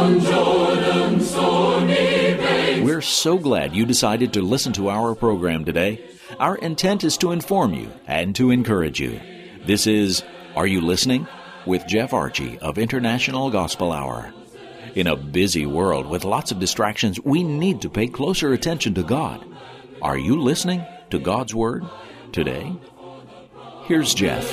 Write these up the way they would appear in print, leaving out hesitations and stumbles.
We're so glad you decided to listen to our program today. Our intent is to inform you and to encourage you. This is Are You Listening? With Jeff Archie of International Gospel Hour. In a busy world with lots of distractions, we need to pay closer attention to God. Are you listening to God's Word today? Here's Jeff.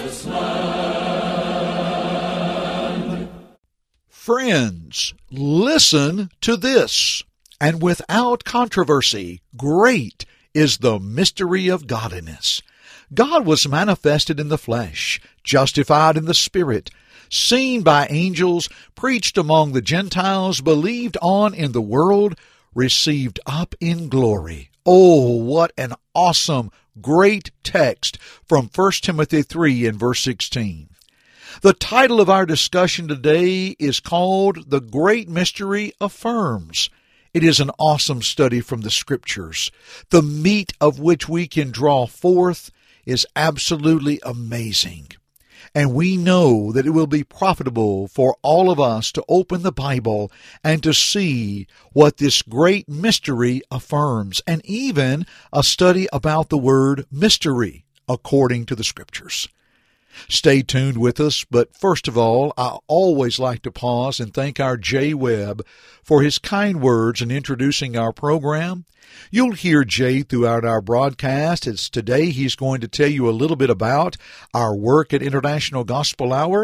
Friends, listen to this. And without controversy, great is the mystery of godliness. God was manifested in the flesh, justified in the Spirit, seen by angels, preached among the Gentiles, believed on in the world, received up in glory. Oh, what an awesome, great text from 1 Timothy 3 and verse 16. The title of our discussion today is called The Great Mystery Affirms. It is an awesome study from the Scriptures. The meat of which we can draw forth is absolutely amazing. And we know that it will be profitable for all of us to open the Bible and to see what this great mystery affirms, and even a study about the word mystery according to the Scriptures. Stay tuned with us, but first of all, I always like to pause and thank our Jay Webb for his kind words in introducing our program. You'll hear Jay throughout our broadcast, as today he's going to tell you a little bit about our work at International Gospel Hour,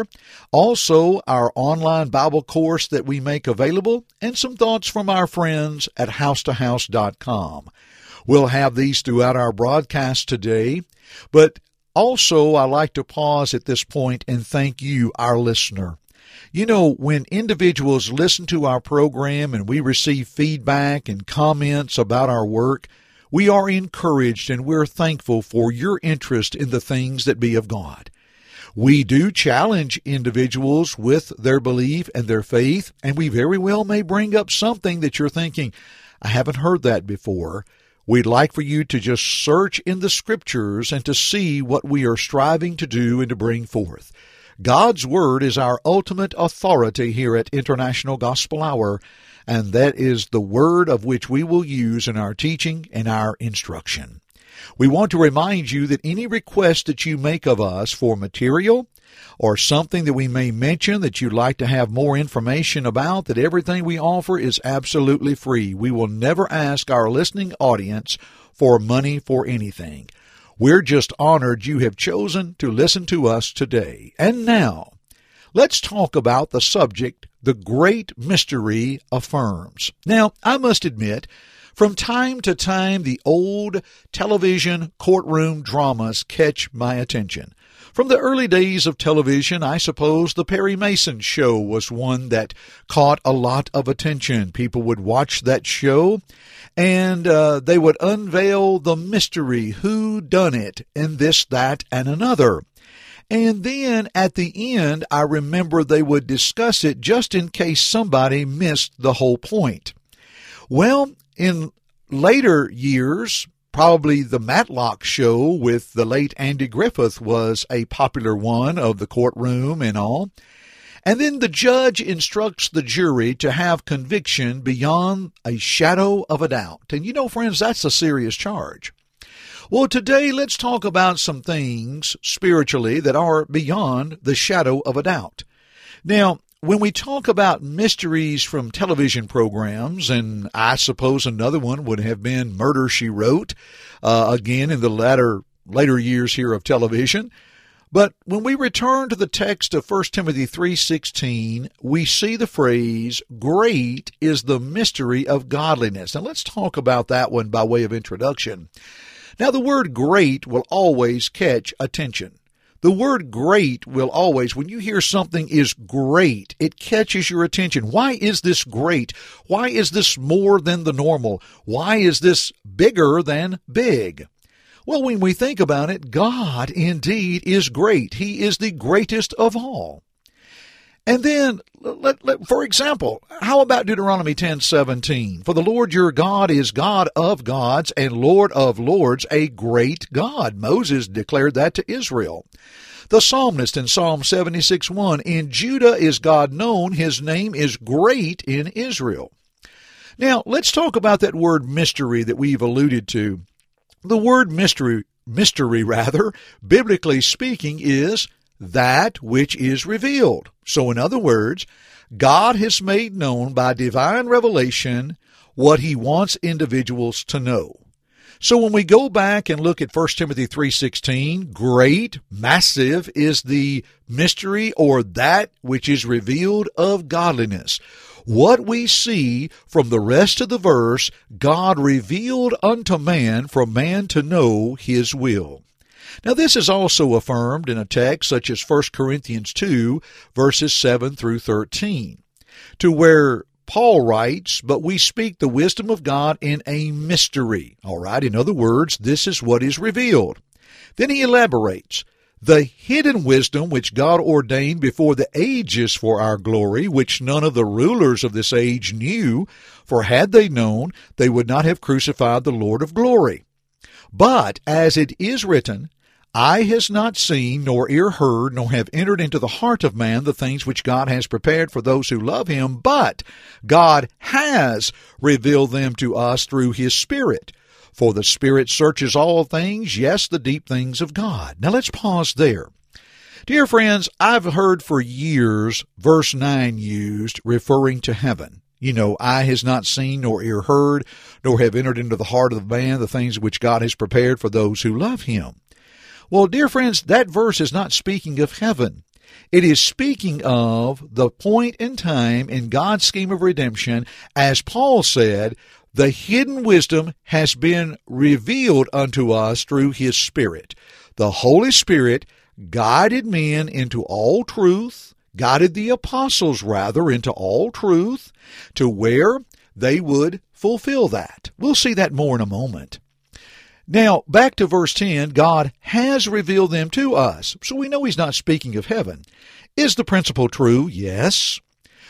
also our online Bible course that we make available, and some thoughts from our friends at housetohouse.com. We'll have these throughout our broadcast today, but also, I like to pause at this point and thank you, our listener. You know, when individuals listen to our program and we receive feedback and comments about our work, we are encouraged and we're thankful for your interest in the things that be of God. We do challenge individuals with their belief and their faith, and we very well may bring up something that you're thinking, I haven't heard that before. We'd like for you to just search in the Scriptures and to see what we are striving to do and to bring forth. God's Word is our ultimate authority here at International Gospel Hour, and that is the Word of which we will use in our teaching and our instruction. We want to remind you that any request that you make of us for material or something that we may mention that you'd like to have more information about, that everything we offer is absolutely free. We will never ask our listening audience for money for anything. We're just honored you have chosen to listen to us today. And now, let's talk about the subject, The Great Mystery Affirms. Now, I must admit, from time to time, the old television courtroom dramas catch my attention. From the early days of television, I suppose the Perry Mason show was one that caught a lot of attention. People would watch that show, and they would unveil the mystery, who done it, and this, that, and another. And then at the end, I remember they would discuss it just in case somebody missed the whole point. Well, in later years, probably the Matlock Show with the late Andy Griffith was a popular one of the courtroom and all. And then the judge instructs the jury to have conviction beyond a shadow of a doubt. And you know, friends, that's a serious charge. Well, today let's talk about some things spiritually that are beyond the shadow of a doubt. Now, when we talk about mysteries from television programs, and I suppose another one would have been Murder, She Wrote, again in the later years here of television. But when we return to the text of 1 Timothy 3:16, we see the phrase, great is the mystery of godliness. Now let's talk about that one by way of introduction. Now the word great will always catch attention. The word great will always, when you hear something is great, it catches your attention. Why is this great? Why is this more than the normal? Why is this bigger than big? Well, when we think about it, God indeed is great. He is the greatest of all. And then, for example, how about Deuteronomy 10:17? For the Lord your God is God of gods and Lord of lords, a great God. Moses declared that to Israel. The psalmist in Psalm 76:1, in Judah is God known, his name is great in Israel. Now, let's talk about that word mystery that we've alluded to. The word mystery, biblically speaking, is that which is revealed. So in other words, God has made known by divine revelation what he wants individuals to know. So when we go back and look at 1 Timothy 3:16, great, massive is the mystery or that which is revealed of godliness. What we see from the rest of the verse, God revealed unto man for man to know his will. Now this is also affirmed in a text such as 1 Corinthians 2, verses 7 through 13, to where Paul writes, but we speak the wisdom of God in a mystery. All right, in other words, this is what is revealed. Then he elaborates, the hidden wisdom which God ordained before the ages for our glory, which none of the rulers of this age knew, for had they known, they would not have crucified the Lord of glory. But as it is written, eye has not seen, nor ear heard, nor have entered into the heart of man the things which God has prepared for those who love him, but God has revealed them to us through his Spirit. For the Spirit searches all things, yes, the deep things of God. Now let's pause there. Dear friends, I've heard for years verse 9 used referring to heaven. You know, eye has not seen, nor ear heard, nor have entered into the heart of man the things which God has prepared for those who love him. Well, dear friends, that verse is not speaking of heaven. It is speaking of the point in time in God's scheme of redemption, as Paul said, the hidden wisdom has been revealed unto us through his Spirit. The Holy Spirit guided men into all truth, guided the apostles, rather, into all truth, to where they would fulfill that. We'll see that more in a moment. Now, back to verse 10, God has revealed them to us. So we know he's not speaking of heaven. Is the principle true? Yes.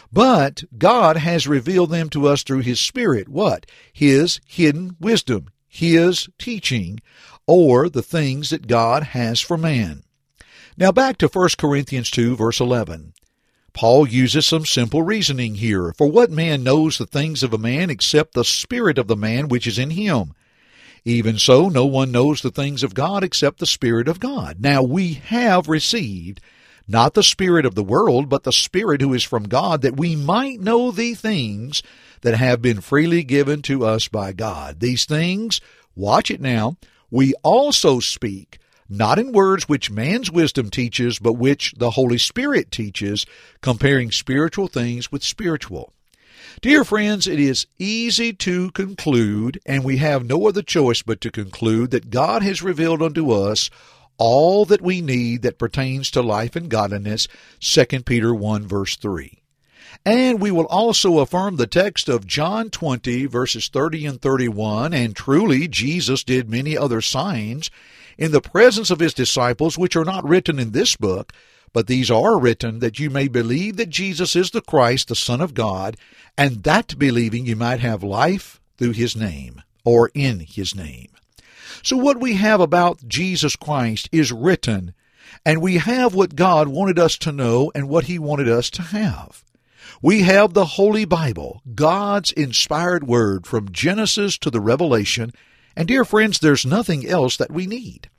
But God has revealed them to us through his Spirit. What? His hidden wisdom, his teaching, or the things that God has for man. Now back to 1 Corinthians 2, verse 11. Paul uses some simple reasoning here. For what man knows the things of a man except the spirit of the man which is in him? Even so, no one knows the things of God except the Spirit of God. Now we have received not the spirit of the world, but the Spirit who is from God, that we might know the things that have been freely given to us by God. These things, watch it now, we also speak, not in words which man's wisdom teaches, but which the Holy Spirit teaches, comparing spiritual things with spiritual. Dear friends, it is easy to conclude, and we have no other choice but to conclude, that God has revealed unto us all that we need that pertains to life and godliness, 2 Peter 1, verse 3. And we will also affirm the text of John 20, verses 30 and 31, and truly Jesus did many other signs in the presence of his disciples, which are not written in this book, but these are written that you may believe that Jesus is the Christ, the Son of God, and that believing you might have life through his name, or in his name. So what we have about Jesus Christ is written, and we have what God wanted us to know and what he wanted us to have. We have the Holy Bible, God's inspired word from Genesis to the Revelation, and dear friends, there's nothing else that we need.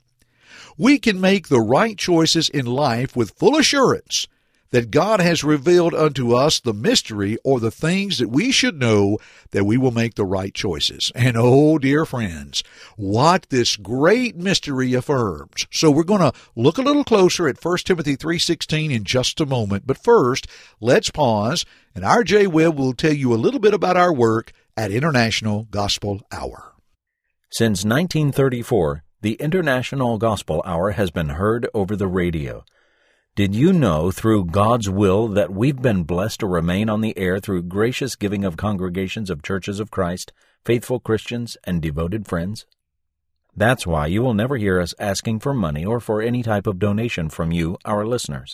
We can make the right choices in life with full assurance that God has revealed unto us the mystery or the things that we should know, that we will make the right choices. And oh, dear friends, what this great mystery affirms. So we're going to look a little closer at 1 Timothy 3:16 in just a moment. But first, let's pause, and R.J. Webb will tell you a little bit about our work at International Gospel Hour. Since 1934, the International Gospel Hour has been heard over the radio. Did you know through God's will that we've been blessed to remain on the air through gracious giving of congregations of churches of Christ, faithful Christians, and devoted friends? That's why you will never hear us asking for money or for any type of donation from you, our listeners.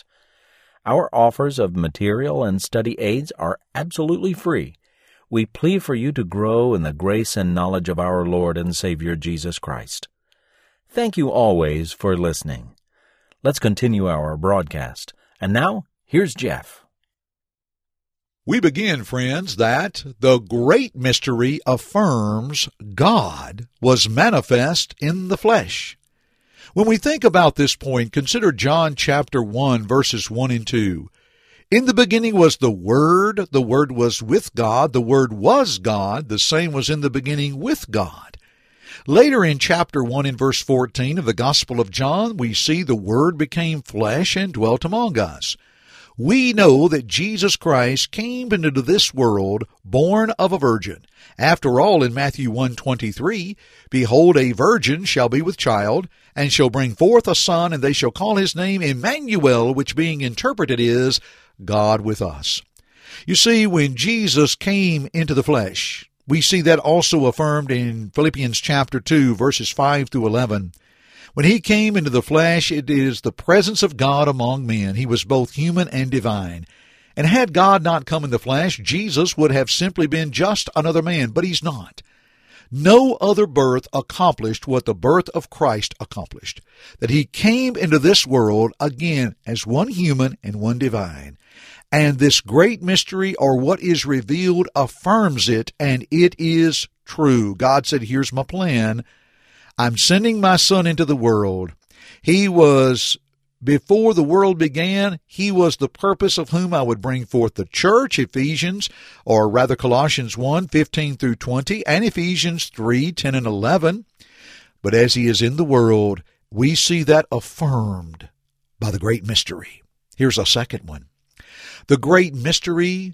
Our offers of material and study aids are absolutely free. We plead for you to grow in the grace and knowledge of our Lord and Savior Jesus Christ. Thank you always for listening. Let's continue our broadcast. And now, here's Jeff. We begin, friends, that the great mystery affirms God was manifest in the flesh. When we think about this point, consider John chapter 1, verses 1 and 2. In the beginning was the Word was with God, the Word was God, the same was in the beginning with God. Later in chapter 1 and verse 14 of the Gospel of John, we see the Word became flesh and dwelt among us. We know that Jesus Christ came into this world born of a virgin. After all, in Matthew 1:23, behold, a virgin shall be with child, and shall bring forth a son, and they shall call his name Emmanuel, which being interpreted is God with us. You see, when Jesus came into the flesh, we see that also affirmed in Philippians chapter 2, verses 5 through 11. When he came into the flesh, it is the presence of God among men. He was both human and divine. And had God not come in the flesh, Jesus would have simply been just another man, but he's not. No other birth accomplished what the birth of Christ accomplished, that he came into this world again as one human and one divine. And this great mystery, or what is revealed, affirms it, and it is true. God said, here's my plan. I'm sending my Son into the world. He was, before the world began, he was the purpose of whom I would bring forth the church, Ephesians, or rather Colossians 1, 15 through 20, and Ephesians 3, 10 and 11. But as he is in the world, we see that affirmed by the great mystery. Here's a second one. The great mystery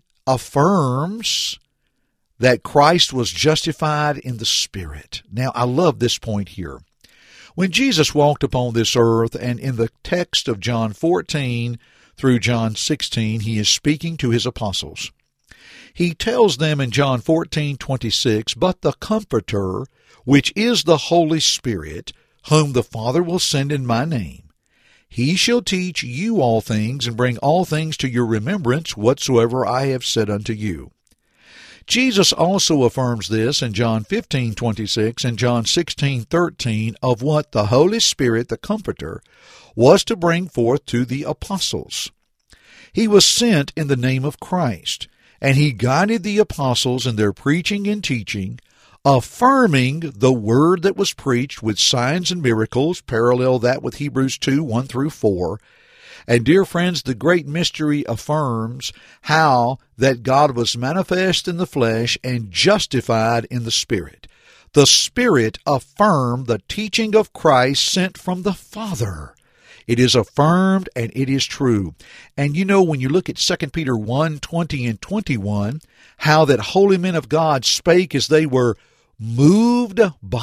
affirms that Christ was justified in the Spirit. Now, I love this point here. When Jesus walked upon this earth, and in the text of John 14 through John 16, he is speaking to his apostles. He tells them in John 14:26, but the Comforter, which is the Holy Spirit, whom the Father will send in my name, he shall teach you all things, and bring all things to your remembrance, whatsoever I have said unto you. Jesus also affirms this in John 15:26 and John 16:13 of what the Holy Spirit, the Comforter, was to bring forth to the apostles. He was sent in the name of Christ, and he guided the apostles in their preaching and teaching, affirming the word that was preached with signs and miracles, parallel that with Hebrews 2, 1 through 4. And dear friends, the great mystery affirms how that God was manifest in the flesh and justified in the Spirit. The Spirit affirmed the teaching of Christ sent from the Father. It is affirmed and it is true. And you know, when you look at 2 Peter 1, 20 and 21, how that holy men of God spake as they were moved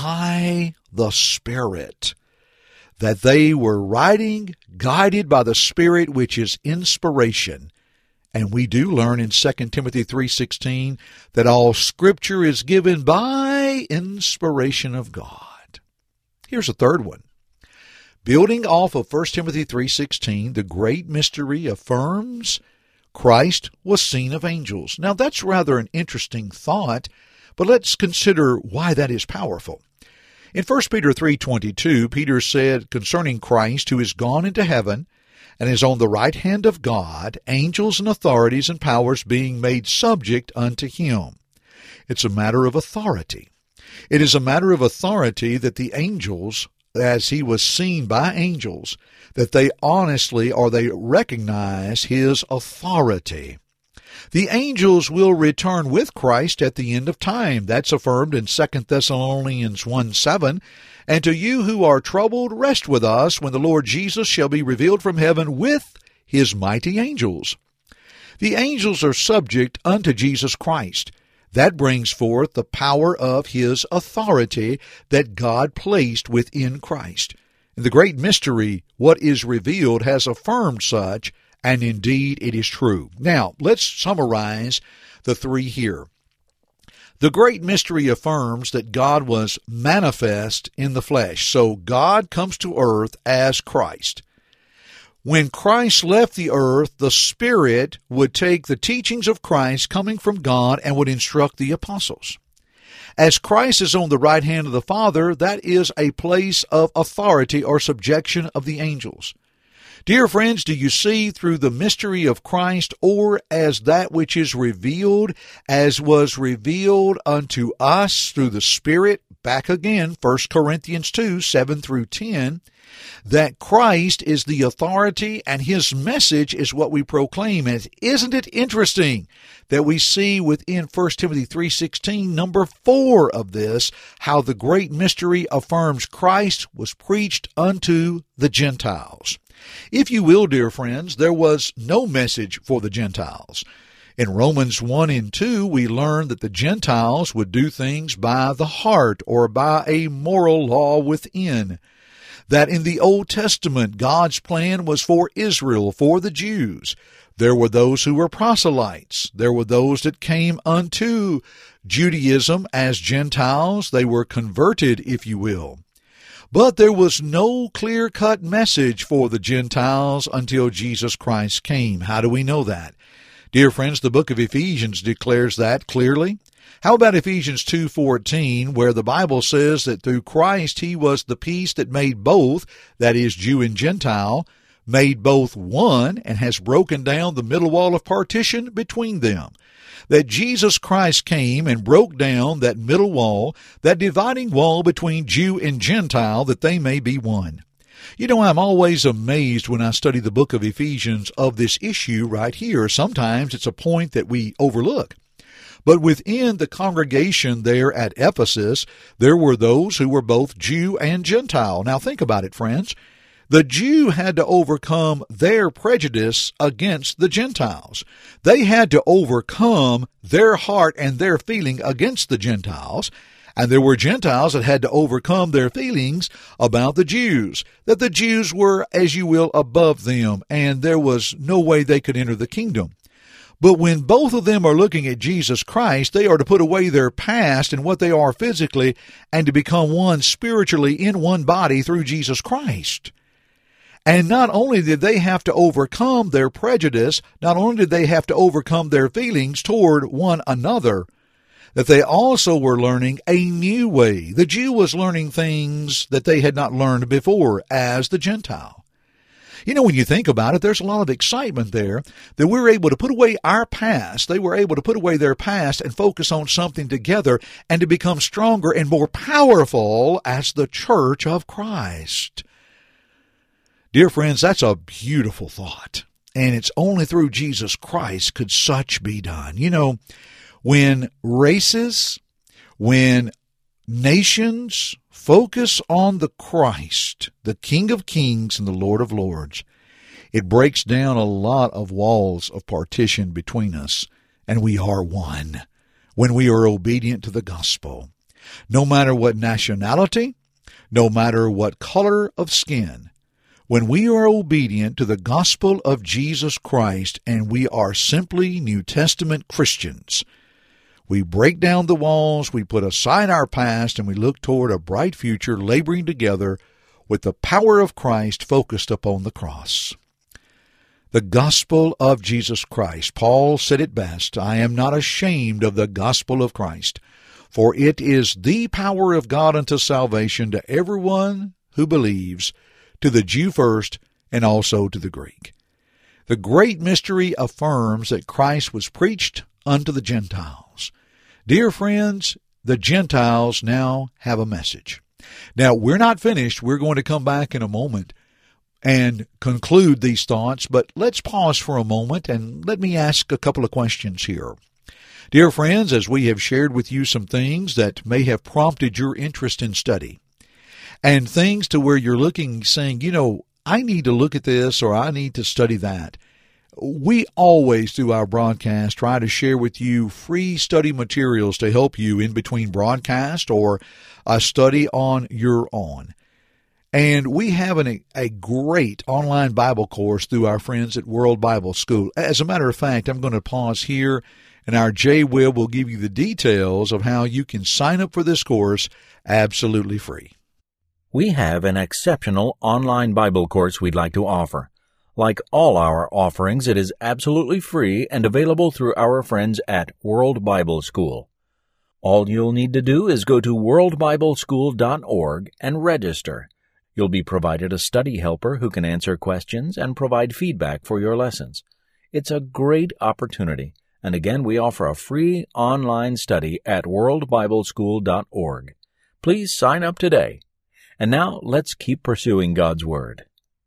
by the Spirit, that they were writing, guided by the Spirit, which is inspiration. And we do learn in 2 Timothy 3:16 that all Scripture is given by inspiration of God. Here's a third one. Building off of 1 Timothy 3:16, the great mystery affirms Christ was seen of angels. Now that's rather an interesting thought, but let's consider why that is powerful. In 1 Peter 3:22, Peter said concerning Christ, who is gone into heaven and is on the right hand of God, angels and authorities and powers being made subject unto him. It's a matter of authority. It is a matter of authority that the angels, as he was seen by angels, that they honestly or they recognize his authority. The angels will return with Christ at the end of time. That's affirmed in 2 Thessalonians 1:7. And to you who are troubled, rest with us when the Lord Jesus shall be revealed from heaven with his mighty angels. The angels are subject unto Jesus Christ. That brings forth the power of his authority that God placed within Christ. In the great mystery, what is revealed has affirmed such, and indeed it is true. Now, let's summarize the three here. The great mystery affirms that God was manifest in the flesh. So God comes to earth as Christ. When Christ left the earth, the Spirit would take the teachings of Christ coming from God and would instruct the apostles. As Christ is on the right hand of the Father, that is a place of authority or subjection of the angels. Dear friends, do you see through the mystery of Christ, or as that which is revealed, as was revealed unto us through the Spirit? Back again, 1 Corinthians 2, 7 through 10, that Christ is the authority and His message is what we proclaim. And isn't it interesting that we see within 1 Timothy 3:16, number 4 of this, how the great mystery affirms Christ was preached unto the Gentiles. If you will, dear friends, there was no message for the Gentiles. In Romans 1 and 2, we learn that the Gentiles would do things by the heart or by a moral law within. That in the Old Testament, God's plan was for Israel, for the Jews. There were those who were proselytes. There were those that came unto Judaism as Gentiles. They were converted, if you will. But there was no clear-cut message for the Gentiles until Jesus Christ came. How do we know that? Dear friends, the book of Ephesians declares that clearly. How about Ephesians 2:14, where the Bible says that through Christ He was the peace that made both, that is, Jew and Gentile, made both one, and has broken down the middle wall of partition between them. That Jesus Christ came and broke down that middle wall, that dividing wall between Jew and Gentile, that they may be one. You know, I'm always amazed when I study the book of Ephesians of this issue right here. Sometimes it's a point that we overlook. But within the congregation there at Ephesus, there were those who were both Jew and Gentile. Now think about it, friends. The Jew had to overcome their prejudice against the Gentiles. They had to overcome their heart and their feeling against the Gentiles. And there were Gentiles that had to overcome their feelings about the Jews, that the Jews were, as you will, above them, and there was no way they could enter the kingdom. But when both of them are looking at Jesus Christ, they are to put away their past and what they are physically and to become one spiritually in one body through Jesus Christ. And not only did they have to overcome their prejudice, not only did they have to overcome their feelings toward one another, that they also were learning a new way. The Jew was learning things that they had not learned before as the Gentile. You know, when you think about it, there's a lot of excitement there that we're able to put away our past. They were able to put away their past and focus on something together and to become stronger and more powerful as the church of Christ. Dear friends, that's a beautiful thought. And it's only through Jesus Christ could such be done. You know, when races, when nations focus on the Christ, the King of Kings and the Lord of Lords, it breaks down a lot of walls of partition between us, and we are one when we are obedient to the gospel. No matter what nationality, no matter what color of skin, when we are obedient to the gospel of Jesus Christ and we are simply New Testament Christians, we break down the walls, we put aside our past, and we look toward a bright future laboring together with the power of Christ focused upon the cross. The gospel of Jesus Christ. Paul said it best, I am not ashamed of the gospel of Christ, for it is the power of God unto salvation to everyone who believes, to the Jew first, and also to the Greek. The great mystery affirms that Christ was preached unto the Gentiles. Dear friends, the Gentiles now have a message. Now, we're not finished. We're going to come back in a moment and conclude these thoughts, but let's pause for a moment and let me ask a couple of questions here. Dear friends, as we have shared with you some things that may have prompted your interest in study, and things to where you're looking, saying, you know, I need to look at this or I need to study that. We always, through our broadcast, try to share with you free study materials to help you in between broadcast or a study on your own. And we have a great online Bible course through our friends at World Bible School. As a matter of fact, I'm going to pause here, and our J. Will give you the details of how you can sign up for this course absolutely free. We have an exceptional online Bible course we'd like to offer. Like all our offerings, it is absolutely free and available through our friends at World Bible School. All you'll need to do is go to worldbibleschool.org and register. You'll be provided a study helper who can answer questions and provide feedback for your lessons. It's a great opportunity, and again, we offer a free online study at worldbibleschool.org. Please sign up today. And now, let's keep pursuing God's Word.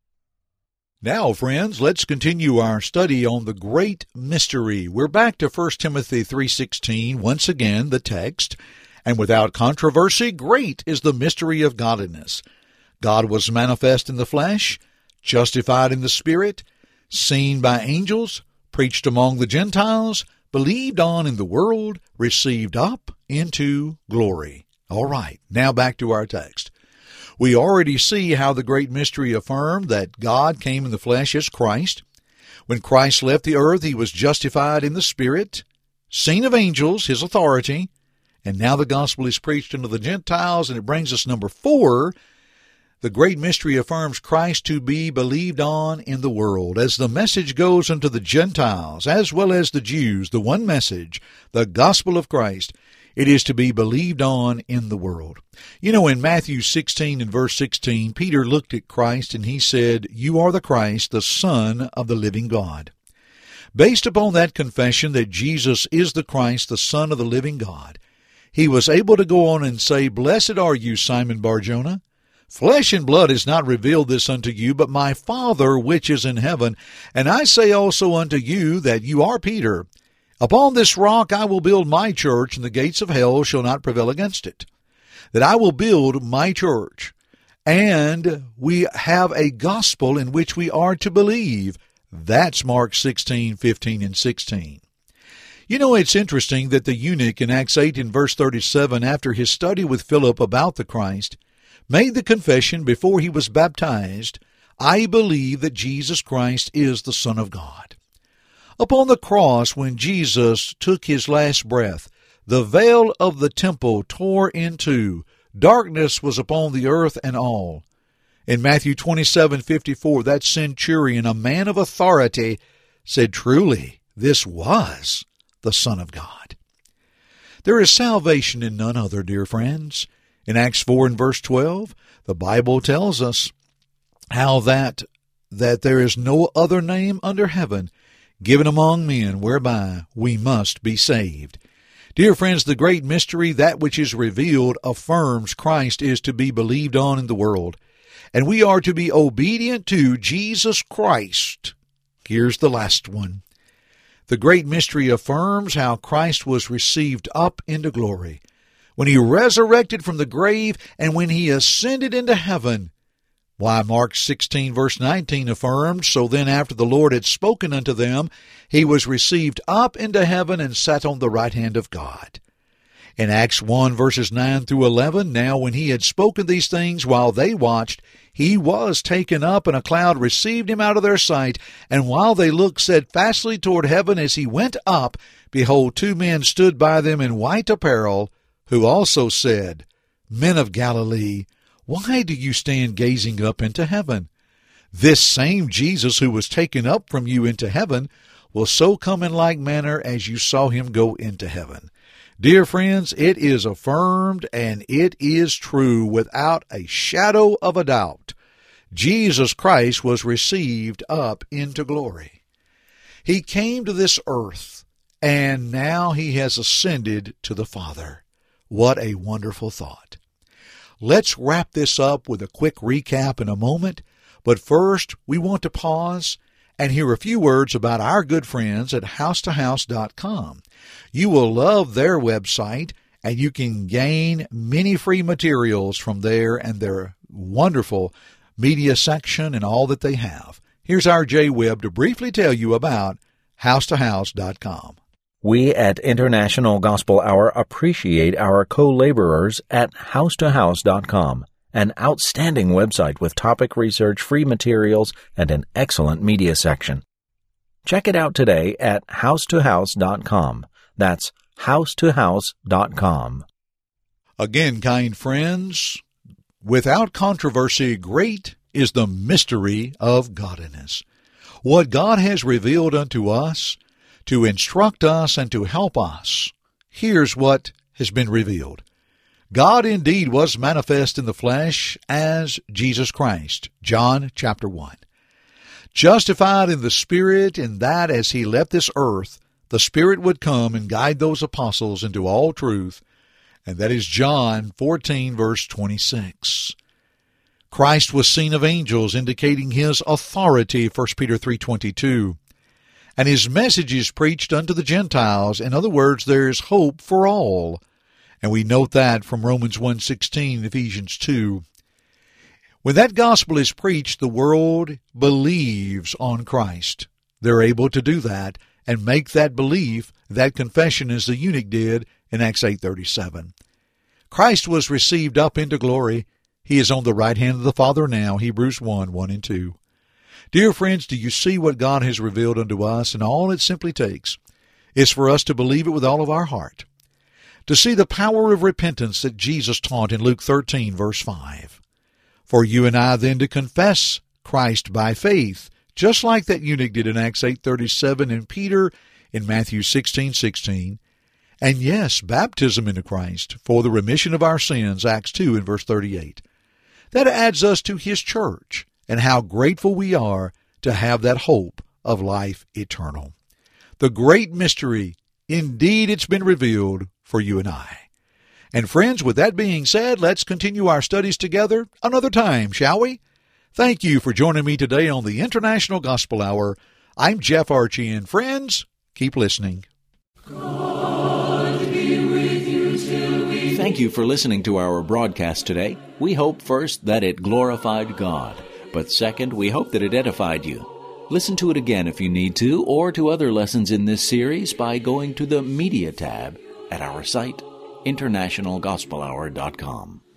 Now, friends, let's continue our study on the great mystery. We're back to 1 Timothy 3:16, once again, the text. And without controversy, great is the mystery of godliness. God was manifest in the flesh, justified in the Spirit, seen by angels, preached among the Gentiles, believed on in the world, received up into glory. All right, now back to our text. We already see how the great mystery affirmed that God came in the flesh as Christ. When Christ left the earth, he was justified in the Spirit, seen of angels, his authority, and now the gospel is preached unto the Gentiles, and it brings us number 4. The great mystery affirms Christ to be believed on in the world. As the message goes unto the Gentiles, as well as the Jews, the one message, the gospel of Christ, it is to be believed on in the world. You know, in Matthew 16 and verse 16, Peter looked at Christ and he said, "You are the Christ, the Son of the living God." Based upon that confession that Jesus is the Christ, the Son of the living God, he was able to go on and say, "Blessed are you, Simon Bar-Jonah. Flesh and blood has not revealed this unto you, but my Father which is in heaven. And I say also unto you that you are Peter. Upon this rock I will build my church, and the gates of hell shall not prevail against it." That I will build my church. And we have a gospel in which we are to believe. That's Mark 16, 15, and 16. You know, it's interesting that the eunuch in Acts 8 and verse 37, after his study with Philip about the Christ, made the confession before he was baptized, "I believe that Jesus Christ is the Son of God." Upon the cross, when Jesus took his last breath, the veil of the temple tore in two. Darkness was upon the earth and all. In Matthew 27:54, that centurion, a man of authority, said, "Truly, this was the Son of God." There is salvation in none other, dear friends. In Acts 4 and verse 12, the Bible tells us how that there is no other name under heaven given among men whereby we must be saved. Dear friends, the great mystery, that which is revealed, affirms Christ is to be believed on in the world, and we are to be obedient to Jesus Christ. Here's the last one. The great mystery affirms how Christ was received up into glory, when he resurrected from the grave and when he ascended into heaven. Why, Mark 16, verse 19 affirmed, "So then after the Lord had spoken unto them, he was received up into heaven and sat on the right hand of God." In Acts 1, verses 9 through 11, "Now when he had spoken these things while they watched, he was taken up, and a cloud received him out of their sight. And while they looked steadfastly toward heaven as he went up, behold, 2 men stood by them in white apparel, who also said, Men of Galilee, why do you stand gazing up into heaven? This same Jesus who was taken up from you into heaven will so come in like manner as you saw him go into heaven." Dear friends, it is affirmed and it is true without a shadow of a doubt. Jesus Christ was received up into glory. He came to this earth, and now he has ascended to the Father. What a wonderful thought. Let's wrap this up with a quick recap in a moment, but first we want to pause and hear a few words about our good friends at housetohouse.com. You will love their website, and you can gain many free materials from there and their wonderful media section and all that they have. Here's our Jay Webb to briefly tell you about housetohouse.com. We at International Gospel Hour appreciate our co-laborers at housetohouse.com, an outstanding website with topic research, free materials, and an excellent media section. Check it out today at housetohouse.com. That's housetohouse.com. Again, kind friends, without controversy, great is the mystery of godliness. What God has revealed unto us to instruct us and to help us. Here's what has been revealed. God indeed was manifest in the flesh as Jesus Christ. John chapter 1. Justified in the Spirit, in that as he left this earth, the Spirit would come and guide those apostles into all truth, and that is John 14, verse 26. Christ was seen of angels, indicating his authority, 1 Peter 3:22. And his message is preached unto the Gentiles. In other words, there is hope for all. And we note that from Romans 1:16 and Ephesians 2. When that gospel is preached, the world believes on Christ. They're able to do that and make that belief, that confession, as the eunuch did in Acts 8:37. Christ was received up into glory. He is on the right hand of the Father now, Hebrews 1:1 and 2. Dear friends, do you see what God has revealed unto us? And all it simply takes is for us to believe it with all of our heart, to see the power of repentance that Jesus taught in Luke 13, verse 5. For you and I then to confess Christ by faith, just like that eunuch did in Acts 8:37 and Peter in Matthew 16:16. And yes, baptism into Christ for the remission of our sins, Acts 2 and verse 38. That adds us to his church, and how grateful we are to have that hope of life eternal. The great mystery, indeed it's been revealed for you and I. And friends, with that being said, let's continue our studies together another time, shall we? Thank you for joining me today on the International Gospel Hour. I'm Jeff Archie, and friends, keep listening. Thank you for listening to our broadcast today. We hope first that it glorified God, but second, we hope that it edified you. Listen to it again if you need to, or to other lessons in this series by going to the Media tab at our site, internationalgospelhour.com.